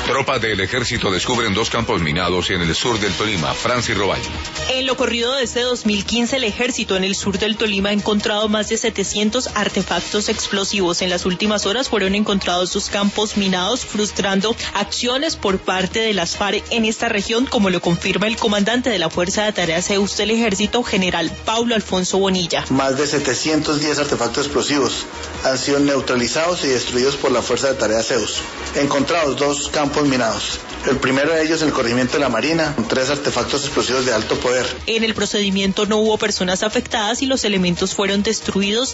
Tropas del ejército descubren 2 campos minados en el sur del Tolima. Francis Roballo. En lo corrido de este 2015, el ejército en el sur del Tolima ha encontrado más de 700 artefactos explosivos. En las últimas horas fueron encontrados 2 campos minados, frustrando acciones por parte de las FARC en esta región, como lo confirma el comandante de la Fuerza de Tarea Zeus del Ejército, general Paulo Alfonso Bonilla. Más de 710 artefactos explosivos han sido neutralizados y destruidos por la Fuerza de Tarea Zeus. Encontrados 2 campos minados. El primero de ellos en el corregimiento de la Marina, con 3 artefactos explosivos de alto poder. En el procedimiento no hubo personas afectadas y los elementos fueron destruidos